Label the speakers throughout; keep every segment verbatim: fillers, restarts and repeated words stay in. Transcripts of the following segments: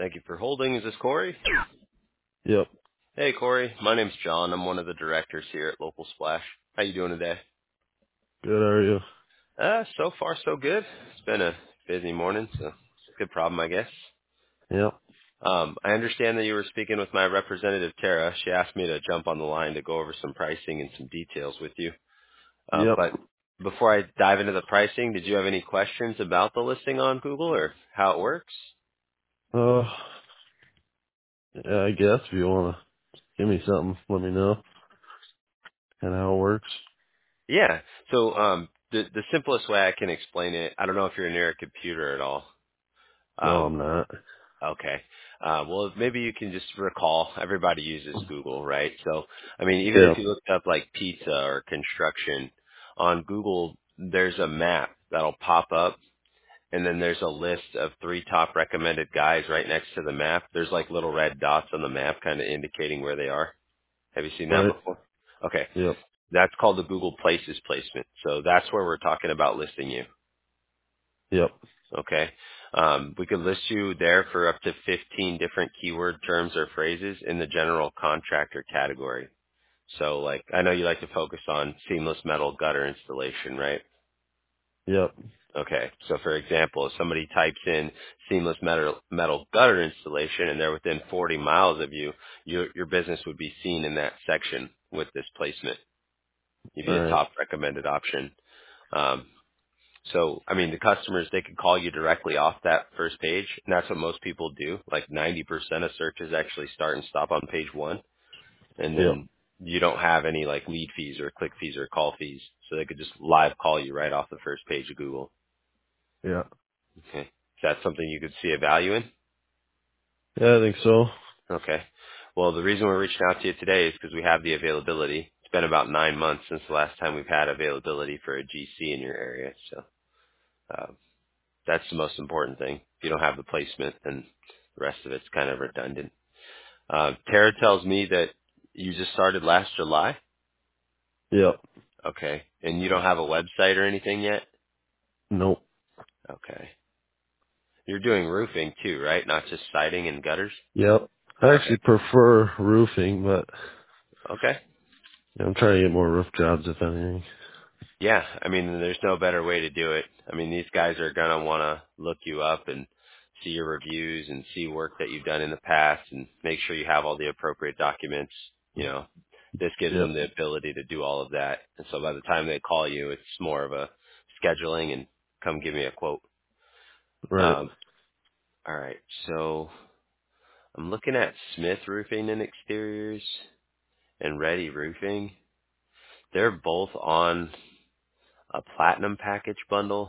Speaker 1: Thank you for holding. Is this Corey?
Speaker 2: Yep.
Speaker 1: Hey, Corey. My name's John. I'm one of the directors here at Local Splash. How you doing today?
Speaker 2: Good, how are you?
Speaker 1: Uh, so far so good. It's been a busy morning, so good problem, I guess.
Speaker 2: Yep.
Speaker 1: Um, I understand that you were speaking with my representative, Tara. She asked me to jump on the line to go over some pricing and some details with you. Uh,
Speaker 2: Yep.
Speaker 1: but before I dive into the pricing, did you have any questions about the listing on Google or how it works?
Speaker 2: Uh, yeah, I guess if you want to give me something, let me know and how it works.
Speaker 1: Yeah. So um, the the simplest way I can explain it, I don't know if you're near a computer at all.
Speaker 2: No,
Speaker 1: Um,
Speaker 2: I'm not.
Speaker 1: okay. Uh, well, maybe you can just recall. Everybody uses Google, right? So, I mean, even if
Speaker 2: Yep.
Speaker 1: you looked up like pizza or construction on Google, there's a map that'll pop up, and then there's a list of three top recommended guys right next to the map. There's like little red dots on the map, kind of indicating where they are. Have you seen that
Speaker 2: Right?
Speaker 1: before? Okay.
Speaker 2: Yep.
Speaker 1: That's called the Google Places placement. So that's where we're talking about listing you.
Speaker 2: Yep.
Speaker 1: Okay. Um, we could list you there for up to fifteen different keyword terms or phrases in the general contractor category. So like, I know you like to focus on seamless metal gutter installation, right?
Speaker 2: Yep.
Speaker 1: Okay. So for example, if somebody types in seamless metal, metal gutter installation and they're within forty miles of you, your, your business would be seen in that section with this placement. You'd be a
Speaker 2: Alright.
Speaker 1: top recommended option. Um, So, I mean, the customers, they could call you directly off that first page, and that's what most people do. Like ninety percent of searches actually start and stop on page one, and
Speaker 2: Yep.
Speaker 1: then you don't have any like lead fees or click fees or call fees, so they could just live call you right off the first page of Google.
Speaker 2: Yeah.
Speaker 1: Okay. Is that something you could see a value in?
Speaker 2: Yeah, I think so.
Speaker 1: Okay. Well, the reason we're reaching out to you today is because we have the availability. It's been about nine months since the last time we've had availability for a G C in your area, so uh, that's the most important thing. If you don't have the placement, then the rest of it's kind of redundant. Uh, Tara tells me that you just started last July.
Speaker 2: Yep.
Speaker 1: Okay. And you don't have a website or anything yet?
Speaker 2: Nope.
Speaker 1: Okay. You're doing roofing too, right? Not just siding and gutters?
Speaker 2: Yep. I
Speaker 1: Okay.
Speaker 2: actually prefer roofing, but
Speaker 1: Okay.
Speaker 2: yeah, I'm trying to get more roof jobs if anything.
Speaker 1: Yeah, I mean, there's no better way to do it. I mean, these guys are going to want to look you up and see your reviews and see work that you've done in the past and make sure you have all the appropriate documents. You know, this gives
Speaker 2: Yep.
Speaker 1: them the ability to do all of that. And so by the time they call you, it's more of a scheduling and come give me a quote.
Speaker 2: Right.
Speaker 1: Um, all right. So I'm looking at Smith Roofing and Exteriors and Ready Roofing. They're both on a platinum package bundle.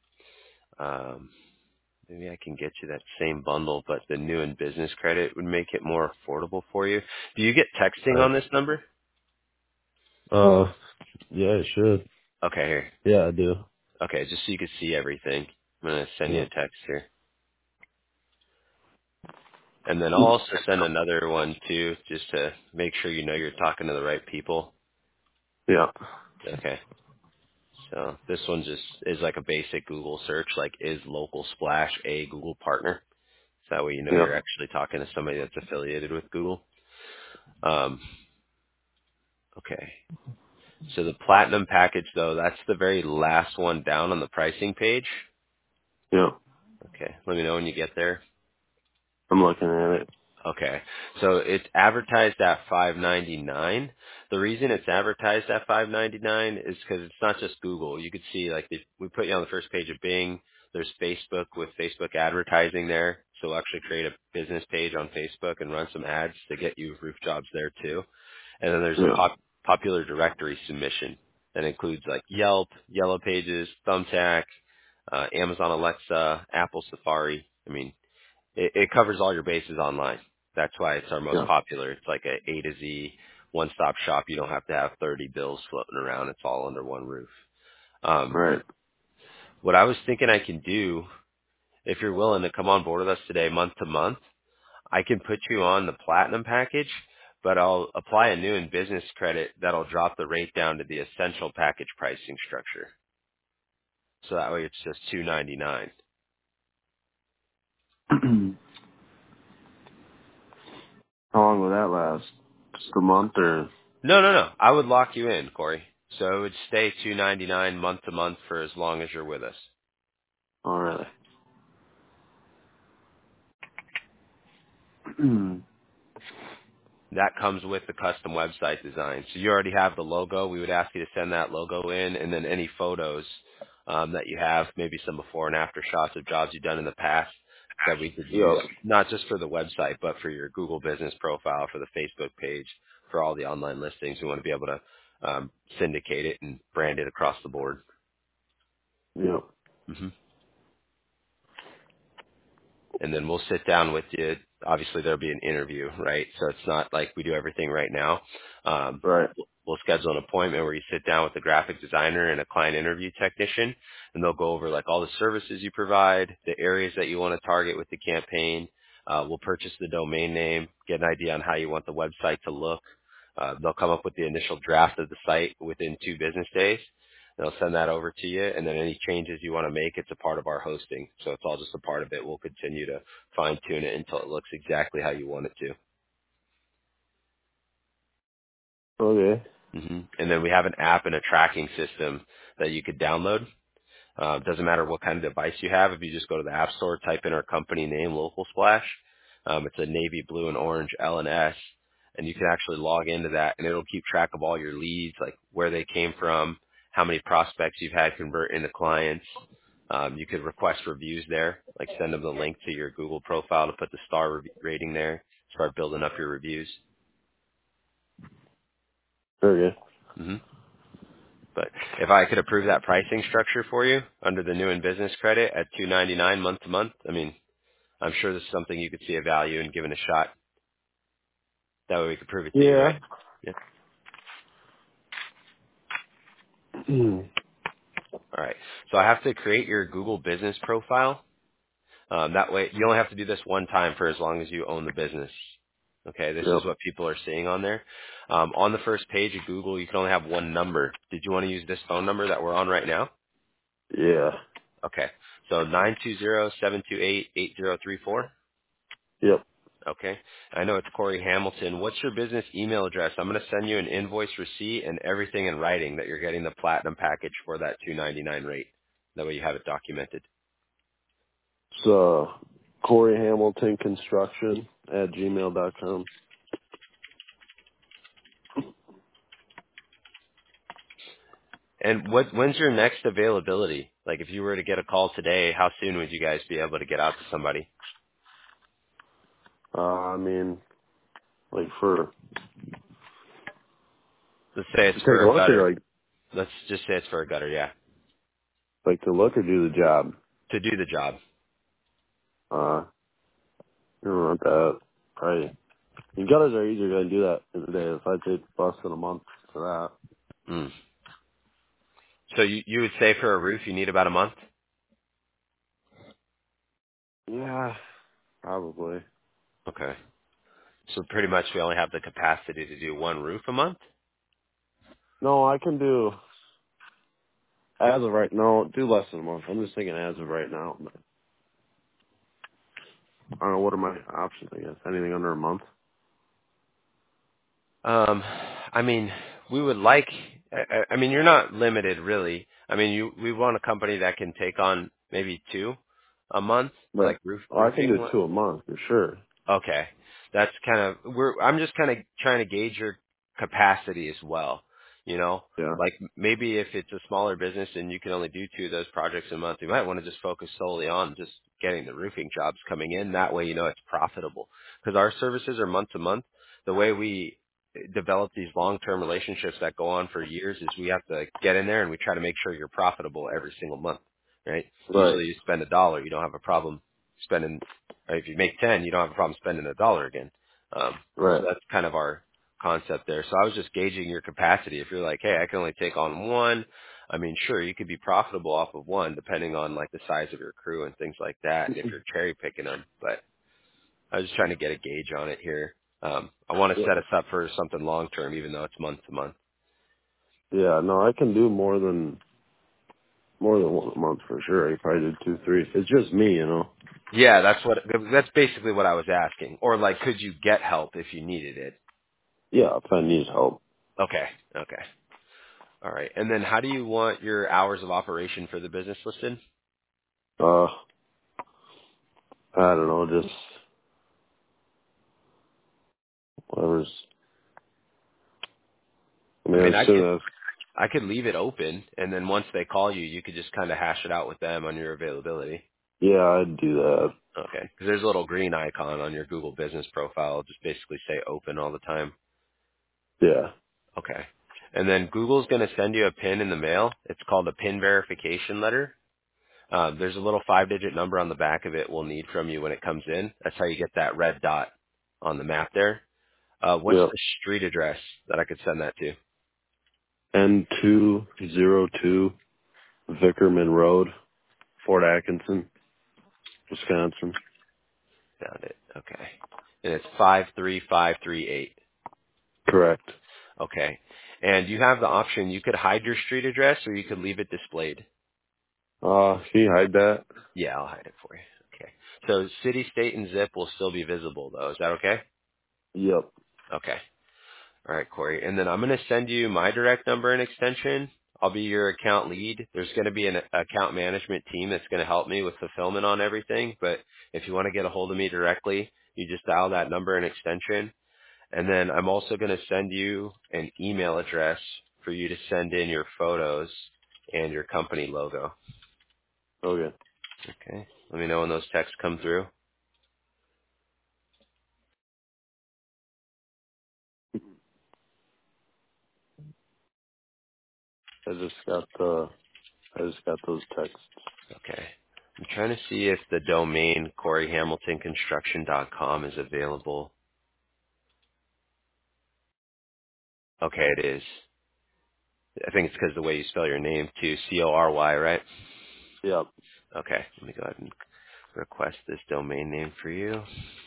Speaker 1: Um, Maybe I can get you that same bundle, but the new and business credit would make it more affordable for you. Do you get texting
Speaker 2: Right.
Speaker 1: on this number?
Speaker 2: Uh, yeah, I should.
Speaker 1: Okay, here.
Speaker 2: Yeah, I do.
Speaker 1: Okay, just so you can see everything. I'm going to send you a
Speaker 2: Yep.
Speaker 1: text here. And then I'll also send another one too, just to make sure you know you're talking to the right people.
Speaker 2: Yeah.
Speaker 1: Okay. So this one just is like a basic Google search, like is Local Splash a Google partner? So that way you know
Speaker 2: Yep.
Speaker 1: you're actually talking to somebody that's affiliated with Google. Um, okay. So the platinum package, though, that's the very last one down on the pricing page.
Speaker 2: Yep.
Speaker 1: Okay, let me know when you get there.
Speaker 2: I'm looking at it.
Speaker 1: Okay, so it's advertised at five ninety-nine. The reason it's advertised at five ninety-nine is because it's not just Google. You could see like the, we put you on the first page of Bing. There's Facebook with Facebook advertising there. So we'll actually create a business page on Facebook and run some ads to get you roof jobs there too. And then there's a
Speaker 2: Yeah.
Speaker 1: pop, popular directory submission that includes like Yelp, Yellow Pages, Thumbtack, uh, Amazon Alexa, Apple Safari. I mean, it, it covers all your bases online. That's why it's our most
Speaker 2: Yeah.
Speaker 1: popular. It's like a A to Z one-stop shop. You don't have to have thirty bills floating around. It's all under one roof. Um,
Speaker 2: Right.
Speaker 1: what I was thinking I can do, if you're willing to come on board with us today, month to month, I can put you on the platinum package, but I'll apply a new and business credit that'll drop the rate down to the essential package pricing structure. So that way it's just two ninety-nine.
Speaker 2: long will that last? Just a month or?
Speaker 1: No, no, no. I would lock you in, Corey. So it would stay two ninety nine month to month for as long as you're with us.
Speaker 2: Oh, really?
Speaker 1: That comes with the custom website design. So you already have the logo. We would ask you to send that logo in, and then any photos um, that you have, maybe some before and after shots of jobs you've done in the past that we could
Speaker 2: Yep.
Speaker 1: use, not just for the website, but for your Google business profile, for the Facebook page, for all the online listings. We want to be able to um, syndicate it and brand it across the board.
Speaker 2: Yep.
Speaker 1: hmm And then we'll sit down with you. Obviously, there'll be an interview, right? So it's not like we do everything right now. Um,
Speaker 2: Right.
Speaker 1: we'll schedule an appointment where you sit down with a graphic designer and a client interview technician, and they'll go over like all the services you provide, the areas that you want to target with the campaign. Uh, we'll purchase the domain name, get an idea on how you want the website to look. Uh, they'll come up with the initial draft of the site within two business days. They'll send that over to you, and then any changes you want to make, it's a part of our hosting. So it's all just a part of it. We'll continue to fine-tune it until it looks exactly how you want it to.
Speaker 2: Okay.
Speaker 1: hmm And then we have an app and a tracking system that you could download. Uh, doesn't matter what kind of device you have. If you just go to the App Store, type in our company name, Local Splash. Um, it's a navy blue and orange L and S, and you can actually log into that, and it'll keep track of all your leads, like where they came from, how many prospects you've had convert into clients. Um, you could request reviews there, like send them the link to your Google profile to put the star re- rating there, start building up your reviews.
Speaker 2: Okay.
Speaker 1: hmm But if I could approve that pricing structure for you under the new in business credit at two ninety-nine month to month, I mean, I'm sure this is something you could see a value in giving a shot. That way we could prove it to you,
Speaker 2: Yeah.
Speaker 1: right? Yeah. All right. So I have to create your Google business profile. Um, that way, you only have to do this one time for as long as you own the business. Okay, this
Speaker 2: Yep.
Speaker 1: is what people are seeing on there. Um, on the first page of Google, you can only have one number. Did you want to use this phone number that we're on right now?
Speaker 2: Yeah.
Speaker 1: Okay. So nine two zero, seven two eight, eight zero three four.
Speaker 2: Yep.
Speaker 1: Okay. I know it's Corey Hamilton. What's your business email address? I'm going to send you an invoice receipt and everything in writing that you're getting the platinum package for that two ninety-nine rate. That way you have it documented.
Speaker 2: So, Corey Hamilton Construction at gmail dot com.
Speaker 1: And what when's your next availability? Like if you were to get a call today, how soon would you guys be able to get out to somebody?
Speaker 2: Uh, I mean, like for,
Speaker 1: Let's say it's
Speaker 2: to take
Speaker 1: for
Speaker 2: a
Speaker 1: a
Speaker 2: look
Speaker 1: gutter.
Speaker 2: or like,
Speaker 1: Let's just say it's for a gutter, yeah.
Speaker 2: like to look or do the job?
Speaker 1: To do the job.
Speaker 2: Uh, you don't want that. Probably. And gutters are easier to do that in a day. If I take less than a month for that.
Speaker 1: Mm. So you you would say for a roof you need about a month?
Speaker 2: Yeah, probably.
Speaker 1: Okay. So pretty much we only have the capacity to do one roof a month?
Speaker 2: No, I can do, as of right, no, do less than a month. I'm just thinking as of right now. I don't know, what are my options, I guess? Anything under a month?
Speaker 1: Um, I mean, we would like. I, I I mean, you're not limited really. I mean, you we want a company that can take on maybe two a month,
Speaker 2: But
Speaker 1: like roof
Speaker 2: oh, I can do
Speaker 1: roofing.
Speaker 2: two a month for sure.
Speaker 1: Okay. That's kind of we're I'm just kind of trying to gauge your capacity as well. You know,
Speaker 2: Yeah.
Speaker 1: like maybe if it's a smaller business and you can only do two of those projects a month, you might want to just focus solely on just getting the roofing jobs coming in. That way, you know, it's profitable because our services are month to month. The way we develop these long-term relationships that go on for years is we have to get in there and we try to make sure you're profitable every single month, right?
Speaker 2: Right.
Speaker 1: Usually you spend a dollar, you don't have a problem spending right? If you make ten, you don't have a problem spending a dollar again. Um, so
Speaker 2: Right.
Speaker 1: that's kind of our concept there. So I was just gauging your capacity. If you're like, hey, I can only take on one, I mean, sure, you could be profitable off of one, depending on like the size of your crew and things like that, and if you're cherry picking them. But I was just trying to get a gauge on it here. Um, I want to
Speaker 2: Yeah.
Speaker 1: set us up for something long term, even though it's month to month.
Speaker 2: Yeah, no, I can do more than, more than one a month for sure. I probably did two, three. It's just me, you know.
Speaker 1: Yeah, that's what that's basically what I was asking. Or like, could you get help if you needed it?
Speaker 2: Yeah, if I need help.
Speaker 1: Okay, okay, all right. And then, how do you want your hours of operation for the business listed?
Speaker 2: Uh, I don't know, just whatever's. I
Speaker 1: I
Speaker 2: mean,
Speaker 1: mean,
Speaker 2: as
Speaker 1: I could
Speaker 2: soon as.
Speaker 1: I could leave it open, and then once they call you, you could just kind of hash it out with them on your availability.
Speaker 2: Yeah, I'd do that.
Speaker 1: Okay, because there's a little green icon on your Google Business profile, just basically say open all the time.
Speaker 2: Yeah.
Speaker 1: Okay. And then Google's going to send you a PIN in the mail. It's called a PIN verification letter. Uh, there's a little five-digit number on the back of it we'll need from you when it comes in. That's how you get that red dot on the map there. Uh, what's
Speaker 2: Yep.
Speaker 1: the street address that I could send that to?
Speaker 2: N two zero two Vickerman Road, Fort Atkinson, Wisconsin.
Speaker 1: Found it. Okay. And it's five three five three eight.
Speaker 2: Correct.
Speaker 1: Okay. And you have the option, you could hide your street address or you could leave it displayed.
Speaker 2: Uh, can you hide that?
Speaker 1: Yeah, I'll hide it for you. Okay. So city, state, and zip will still be visible though. Is that okay?
Speaker 2: Yep.
Speaker 1: Okay. All right, Corey. And then I'm going to send you my direct number and extension. I'll be your account lead. There's going to be an account management team that's going to help me with fulfillment on everything. But if you want to get a hold of me directly, you just dial that number and extension. And then I'm also going to send you an email address for you to send in your photos and your company logo.
Speaker 2: Okay.
Speaker 1: Okay. Let me know when those texts come through.
Speaker 2: I just got the, I just got those texts.
Speaker 1: Okay. I'm trying to see if the domain corey hamilton construction dot com is available. Okay, it is. I think it's because of the way you spell your name too. C O R Y, right?
Speaker 2: Yep.
Speaker 1: Okay. Let me go ahead and request this domain name for you.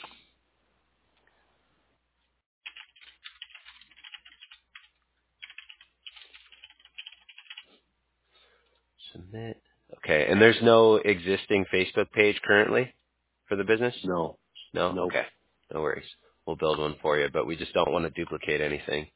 Speaker 1: Submit. Okay. And there's no existing Facebook page currently for the business?
Speaker 2: No.
Speaker 1: No?
Speaker 2: Nope.
Speaker 1: Okay. No worries. We'll build one for you, but we just don't want to duplicate anything.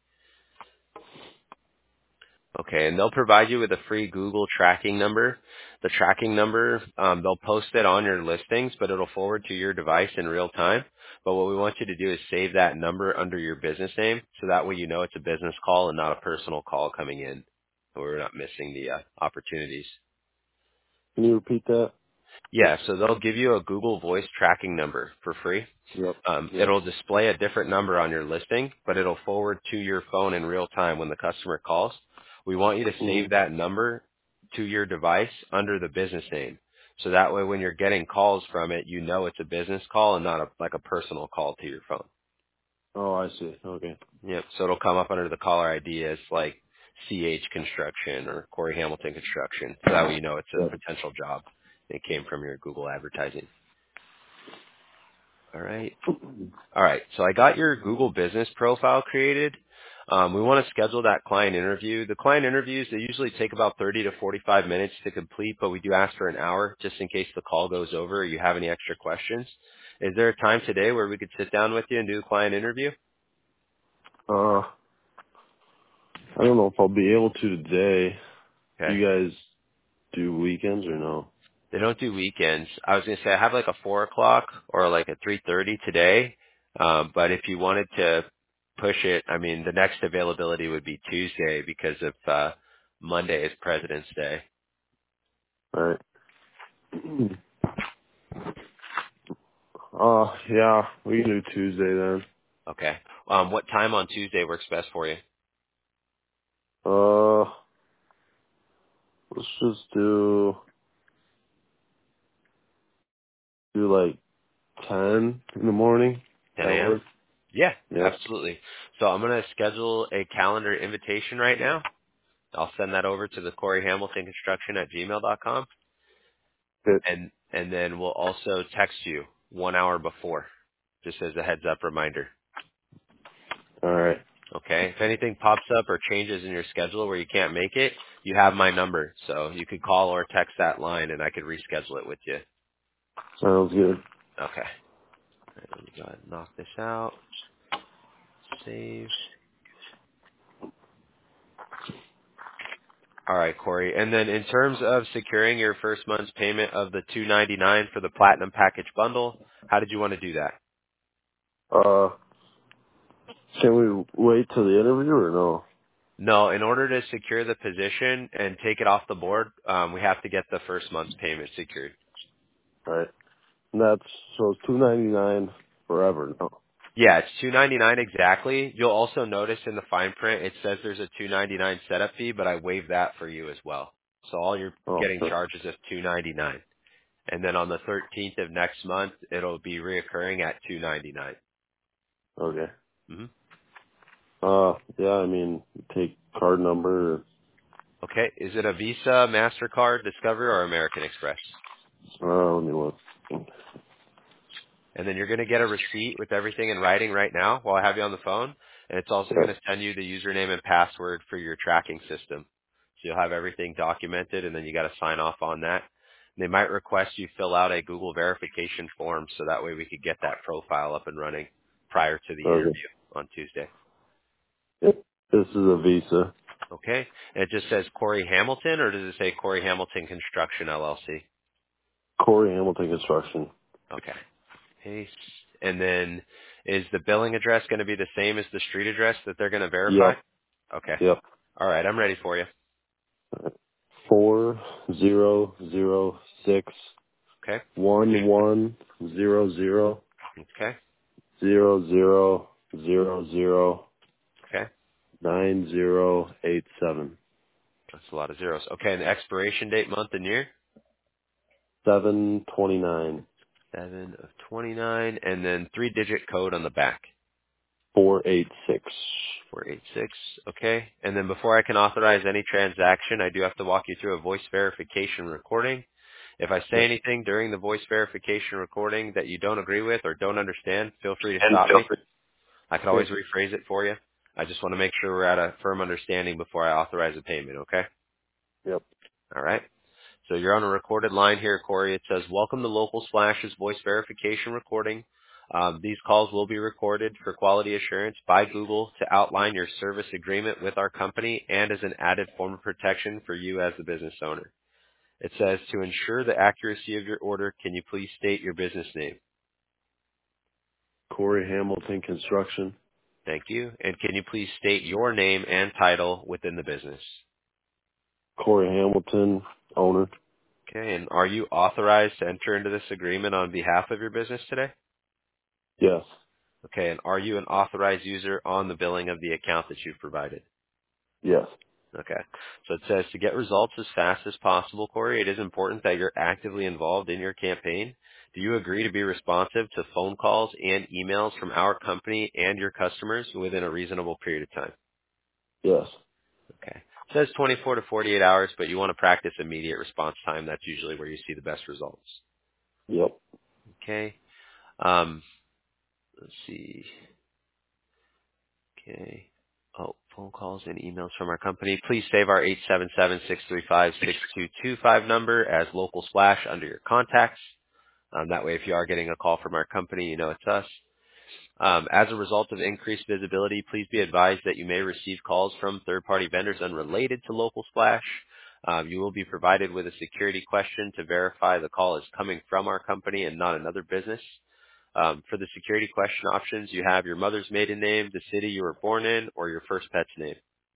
Speaker 1: Okay, and they'll provide you with a free Google tracking number. The tracking number, um, they'll post it on your listings, but it'll forward to your device in real time. But what we want you to do is save that number under your business name, so that way you know it's a business call and not a personal call coming in. So we're not missing the uh, opportunities.
Speaker 2: Can you repeat that?
Speaker 1: Yeah, so they'll give you a Google Voice tracking number for free.
Speaker 2: Yep.
Speaker 1: Um,
Speaker 2: Yep.
Speaker 1: it'll display a different number on your listing, but it'll forward to your phone in real time when the customer calls. We want you to
Speaker 2: hmm
Speaker 1: save that number to your device under the business name. So that way when you're getting calls from it, you know it's a business call and not a, like a personal call to your phone.
Speaker 2: Oh, I see. Okay.
Speaker 1: Yep. So it'll come up under the caller I D as like C H Construction or Corey Hamilton Construction. So that way you know it's a
Speaker 2: Yep.
Speaker 1: potential job. It came from your Google advertising. All right. All right. So I got your Google business profile created. Um, we want to schedule that client interview. The client interviews, they usually take about thirty to forty-five minutes to complete, but we do ask for an hour just in case the call goes over or you have any extra questions. Is there a time today where we could sit down with you and do a client interview?
Speaker 2: Uh, I don't know if I'll be able to today. Do
Speaker 1: Okay.
Speaker 2: you guys do weekends or no?
Speaker 1: They don't do weekends. I was gonna say I have like a four o'clock or like a three thirty today. Um, but if you wanted to push it, I mean, the next availability would be Tuesday because of uh, Monday is President's Day.
Speaker 2: All right. Uh, yeah, we can do Tuesday then.
Speaker 1: Okay. Um, what time on Tuesday works best for you?
Speaker 2: Uh, let's just do do like ten in the morning.
Speaker 1: ten
Speaker 2: That
Speaker 1: a.m.
Speaker 2: work?
Speaker 1: Yeah,
Speaker 2: Yeah.
Speaker 1: absolutely. So I'm gonna schedule a calendar invitation right now. I'll send that over to the Corey Hamilton Construction at gmail dot com,
Speaker 2: Good.
Speaker 1: and and then we'll also text you one hour before, just as a heads up reminder.
Speaker 2: All right.
Speaker 1: Okay. If anything pops up or changes in your schedule where you can't make it, You have my number, so you could call or text that line, and I could reschedule it with you.
Speaker 2: Sounds good.
Speaker 1: Okay. All right, let me go ahead and knock this out. Save. All right, Corey. And then in terms of securing your first month's payment of the two ninety-nine for the Platinum Package Bundle, how did you want to do that?
Speaker 2: Uh, can we wait till the interview or no?
Speaker 1: No, in order to secure the position and take it off the board, um, we have to get the first month's payment secured.
Speaker 2: All right. And that's, so it's two ninety-nine forever, no?
Speaker 1: Yeah, it's two ninety-nine exactly. You'll also notice in the fine print it says there's a two ninety-nine setup fee, but I waived that for you as well. So all you're
Speaker 2: Oh,
Speaker 1: getting charged is two ninety-nine. And then on the thirteenth of next month, it'll be reoccurring at two ninety-nine.
Speaker 2: okay.
Speaker 1: Mm-hmm.
Speaker 2: Uh, yeah, I mean, take card number,
Speaker 1: Okay. Is it a Visa, MasterCard, Discover, or American Express?
Speaker 2: uh, let me look.
Speaker 1: And then you're going to get a receipt with everything in writing right now while I have you on the phone. And it's also going
Speaker 2: Yep.
Speaker 1: to send you the username and password for your tracking system. So you'll have everything documented, and then you got to sign off on that. And they might request you fill out a Google verification form so that way we could get that profile up and running prior to the
Speaker 2: Okay.
Speaker 1: interview on Tuesday.
Speaker 2: Yep. This is a Visa.
Speaker 1: Okay? And it just says Corey Hamilton, or does it say Corey Hamilton Construction L L C?
Speaker 2: Corey Hamilton Construction.
Speaker 1: Okay. Paste. And then is the billing address going to be the same as the street address that they're going to verify?
Speaker 2: Yep.
Speaker 1: Okay.
Speaker 2: Yep.
Speaker 1: All right. I'm ready for you.
Speaker 2: Four zero zero six
Speaker 1: Okay.
Speaker 2: one one zero zero
Speaker 1: Okay.
Speaker 2: zero zero zero zero
Speaker 1: Okay.
Speaker 2: nine zero eight seven
Speaker 1: That's a lot of zeros. Okay. And the expiration date, month, and year?
Speaker 2: seven twenty nine
Speaker 1: seven of twenty-nine. And then three digit code on the back.
Speaker 2: four eight six.
Speaker 1: four eight six. Okay. And then before I can authorize any transaction, I do have to walk you through a voice verification recording. If I say
Speaker 2: Yep.
Speaker 1: anything during the voice verification recording that you don't agree with or don't understand, feel free to
Speaker 2: And
Speaker 1: stop
Speaker 2: feel
Speaker 1: me.
Speaker 2: free.
Speaker 1: I can always
Speaker 2: Okay.
Speaker 1: rephrase it for you. I just want to make sure we're at a firm understanding before I authorize a payment, okay?
Speaker 2: Yep.
Speaker 1: All right. So you're on a recorded line here, Corey. It says, welcome to Local Splash's voice verification recording. Um, these calls will be recorded for quality assurance by Google to outline your service agreement with our company and as an added form of protection for you as the business owner. It says, to ensure the accuracy of your order, can you please state your business name?
Speaker 2: Corey Hamilton Construction.
Speaker 1: Thank you. And can you please state your name and title within the business?
Speaker 2: Corey Hamilton, owner.
Speaker 1: Okay, and are you authorized to enter into this agreement on behalf of your business today?
Speaker 2: Yes.
Speaker 1: Okay, and are you an authorized user on the billing of the account that you've provided?
Speaker 2: Yes.
Speaker 1: Okay, so it says to get results as fast as possible, Corey, it is important that you're actively involved in your campaign. Do you agree to be responsive to phone calls and emails from our company and your customers within a reasonable period of time?
Speaker 2: Yes.
Speaker 1: Okay. It says twenty-four to forty-eight hours, but you want to practice immediate response time. That's usually where you see the best results.
Speaker 2: Yep.
Speaker 1: Okay. Um, let's see. Okay. Oh, phone calls and emails from our company. Please save our eight seven seven, six three five, six two two five number as local splash under your contacts. Um, that way, if you are getting a call from our company, you know it's us. Um, as a result of increased visibility, please be advised that you may receive calls from third-party vendors unrelated to local splash. Um, you will be provided with a security question to verify the call is coming from our company and not another business. Um, for the security question options, you have your mother's maiden name, the city you were born in, or your first pet's name.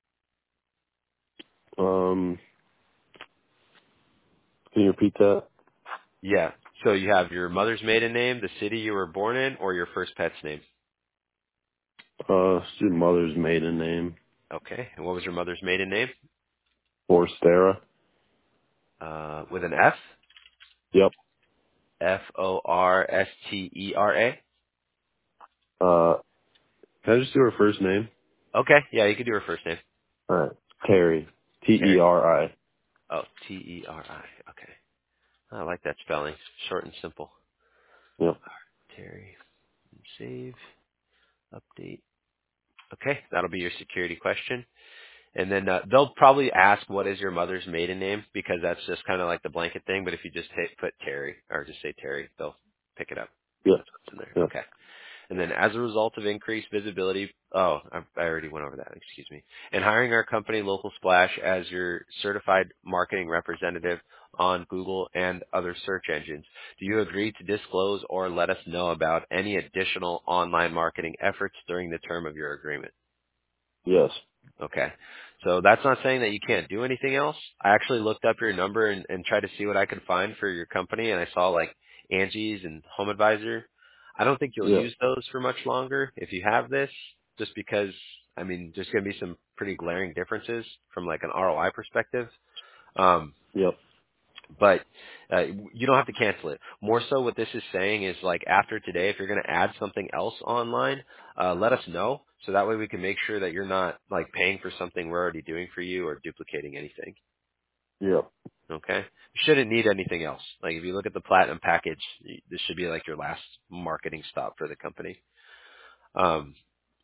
Speaker 2: Um, can you repeat that?
Speaker 1: Yeah. So you have your mother's maiden name, the city you were born in, or your first pet's name.
Speaker 2: Uh, it's your mother's maiden name.
Speaker 1: Okay. And what was your mother's maiden name?
Speaker 2: Forstera.
Speaker 1: Uh, with an F?
Speaker 2: Yep.
Speaker 1: F O R S T E R A?
Speaker 2: Uh, can I just do her first name?
Speaker 1: Okay. Yeah, you can do her first name.
Speaker 2: Alright. Terry. T E
Speaker 1: Terry.
Speaker 2: R I.
Speaker 1: Oh, T E R I. Okay. I like that spelling. Short and simple.
Speaker 2: Yep.
Speaker 1: Terry. Save. Update. Okay. That'll be your security question. And then uh, they'll probably ask what is your mother's maiden name because that's just kind of like the blanket thing. But if you just hit, put Terry or just say Terry, they'll pick it up.
Speaker 2: Yeah.
Speaker 1: That's what's in there.
Speaker 2: Yeah.
Speaker 1: Okay. And then as a result of increased visibility, oh, I I already went over that, excuse me. And hiring our company, Local Splash, as your certified marketing representative on Google and other search engines, do you agree to disclose or let us know about any additional online marketing efforts during the term of your agreement?
Speaker 2: Yes.
Speaker 1: Okay. So that's not saying that you can't do anything else. I actually looked up your number and, and tried to see what I could find for your company, and I saw like Angie's and Home Advisor. I don't think you'll
Speaker 2: Yeah.
Speaker 1: use those for much longer if you have this, just because, I mean, there's going to be some pretty glaring differences from like an R O I perspective. Um,
Speaker 2: Yep.
Speaker 1: but uh, you don't have to cancel it. More so what this is saying is like after today, if you're going to add something else online, uh, let us know. So that way we can make sure that you're not like paying for something we're already doing for you or duplicating anything.
Speaker 2: Yep.
Speaker 1: Okay? You shouldn't need anything else. Like if you look at the platinum package, y- this should be like your last marketing stop for the company. Um,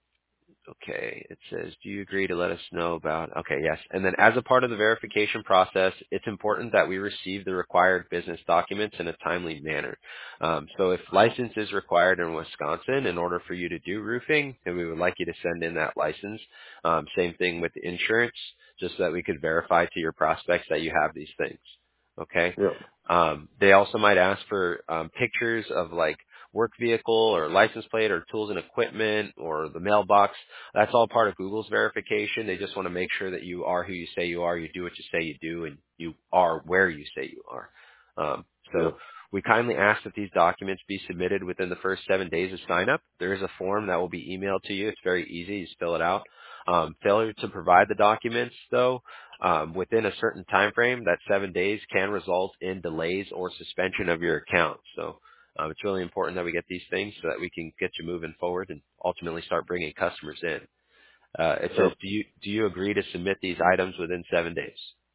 Speaker 1: Okay, it says, do you agree to let us know about, okay, yes. And then as a part of the verification process, it's important that we receive the required business documents in a timely manner. Um, so if license is required in Wisconsin in order for you to do roofing, then we would like you to send in that license. Um, same thing with the insurance, just so that we could verify to your prospects that you have these things. Okay?
Speaker 2: Yep.
Speaker 1: Um, they also might ask for um, pictures of like work vehicle or license plate or tools and equipment or the mailbox. That's all part of Google's verification. They just want to make sure that you are who you say you are, you do what you say you do, and you are where you say you are. Um, so
Speaker 2: Yep.
Speaker 1: we kindly ask that these documents be submitted within the first seven days of sign up. There is a form that will be emailed to you. It's very easy. You just fill it out. Um, failure to provide the documents, though, um, within a certain time frame, that seven days can result in delays or suspension of your account. So um, it's really important that we get these things so that we can get you moving forward and ultimately start bringing customers in. Uh, it says,
Speaker 2: Yep.
Speaker 1: do you do you agree to submit these items within seven days?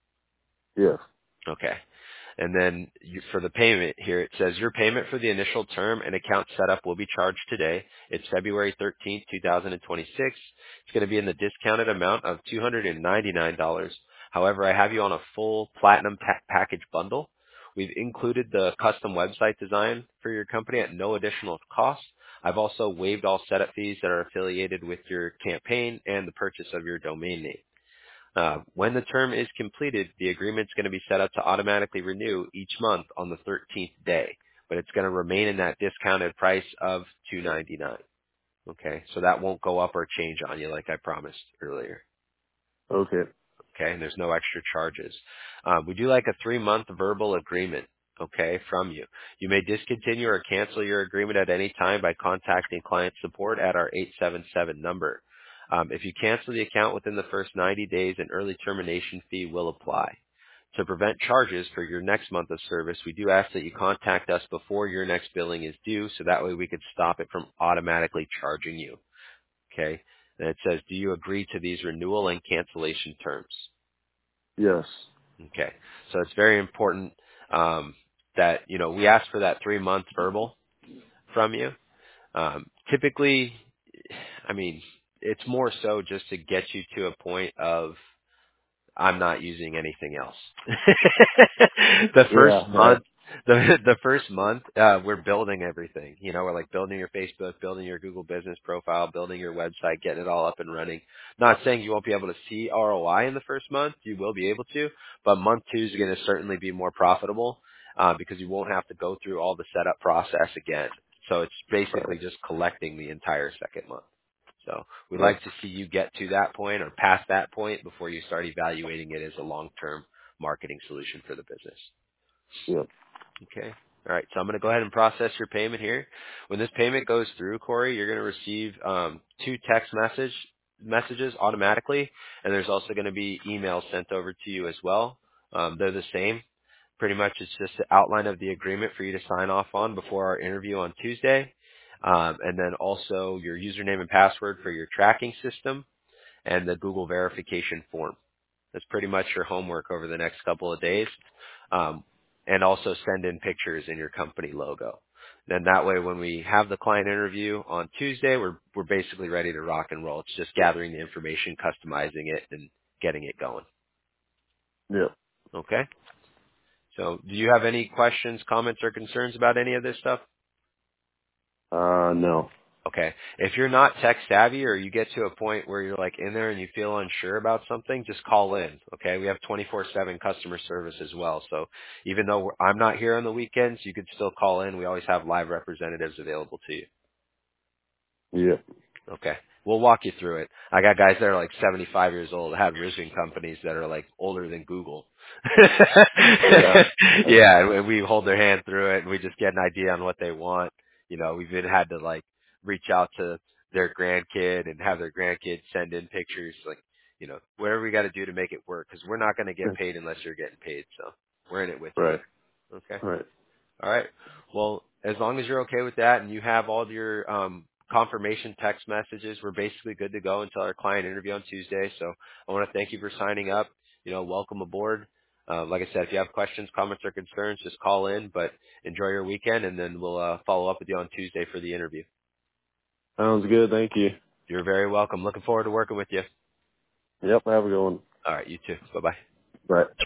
Speaker 2: Yes.
Speaker 1: Okay. And then you, for the payment here, it says your payment for the initial term and account setup will be charged today. It's February thirteenth, twenty twenty-six. It's going to be in the discounted amount of two hundred ninety-nine dollars. However, I have you on a full platinum pa- package bundle. We've included the custom website design for your company at no additional cost. I've also waived all setup fees that are affiliated with your campaign and the purchase of your domain name. Uh, when the term is completed, the agreement's going to be set up to automatically renew each month on the thirteenth day, but it's going to remain in that discounted price of two ninety-nine. Okay, so that won't go up or change on you like I promised earlier.
Speaker 2: Okay.
Speaker 1: Okay, and there's no extra charges. Um, we do like a three-month verbal agreement, okay, from you. You may discontinue or cancel your agreement at any time by contacting client support at our eight seven seven number. Um, if you cancel the account within the first ninety days, an early termination fee will apply. To prevent charges for your next month of service, we do ask that you contact us before your next billing is due, so that way we could stop it from automatically charging you. Okay? And it says, do you agree to these renewal and cancellation terms?
Speaker 2: Yes.
Speaker 1: Okay. So it's very important um, that, you know, we ask for that three month verbal from you. Um, typically, I mean, it's more so just to get you to a point of I'm not using anything else. the first
Speaker 2: Yeah. Yeah.
Speaker 1: month, the the first month, uh, we're building everything. You know, we're like building your Facebook, building your Google business profile, building your website, getting it all up and running. Not saying you won't be able to see R O I in the first month. You will be able to, but month two is going to certainly be more profitable uh, because you won't have to go through all the setup process again. So it's basically
Speaker 2: Right.
Speaker 1: just collecting the entire second month. So we'd
Speaker 2: Right.
Speaker 1: like to see you get to that point or past that point before you start evaluating it as a long-term marketing solution for the business.
Speaker 2: Yep.
Speaker 1: Okay. All right. So I'm going to go ahead and process your payment here. When this payment goes through, Corey, you're going to receive um, two text message messages automatically, and there's also going to be emails sent over to you as well. Um, they're the same. Pretty much it's just the outline of the agreement for you to sign off on before our interview on Tuesday. Um, and then also your username and password for your tracking system and the Google verification form. That's pretty much your homework over the next couple of days. Um, and also send in pictures in your company logo. Then that way when we have the client interview on Tuesday, we're, we're basically ready to rock and roll. It's just gathering the information, customizing it, and getting it going.
Speaker 2: Yep.
Speaker 1: Okay? So do you have any questions, comments, or concerns about any of this stuff?
Speaker 2: Uh, no.
Speaker 1: Okay. If you're not tech savvy or you get to a point where you're like in there and you feel unsure about something, just call in. Okay. We have twenty-four seven customer service as well. So even though we're, I'm not here on the weekends, you could still call in. We always have live representatives available to you.
Speaker 2: Yep.
Speaker 1: Okay. We'll walk you through it. I got guys that are like seventy-five years old, have roofing companies that are like older than Google.
Speaker 2: Yeah.
Speaker 1: Yeah, and we hold their hand through it and we just get an idea on what they want. You know, we've even had to like reach out to their grandkid and have their grandkid send in pictures, like, you know, whatever we got to do to make it work, because we're not going to get paid unless you're getting paid. So we're in it with you.
Speaker 2: Right.
Speaker 1: Okay.
Speaker 2: Right.
Speaker 1: All right. Well, as long as you're okay with that and you have all your um, confirmation text messages, we're basically good to go until our client interview on Tuesday. So I want to thank you for signing up. You know, welcome aboard. Uh, like I said, if you have questions, comments, or concerns, just call in. But enjoy your weekend, and then we'll uh, follow up with you on Tuesday for the interview.
Speaker 2: Sounds good. Thank you.
Speaker 1: You're very welcome. Looking forward to working with you.
Speaker 2: Yep. Have a good one.
Speaker 1: All right, you too. Bye bye.
Speaker 2: Bye.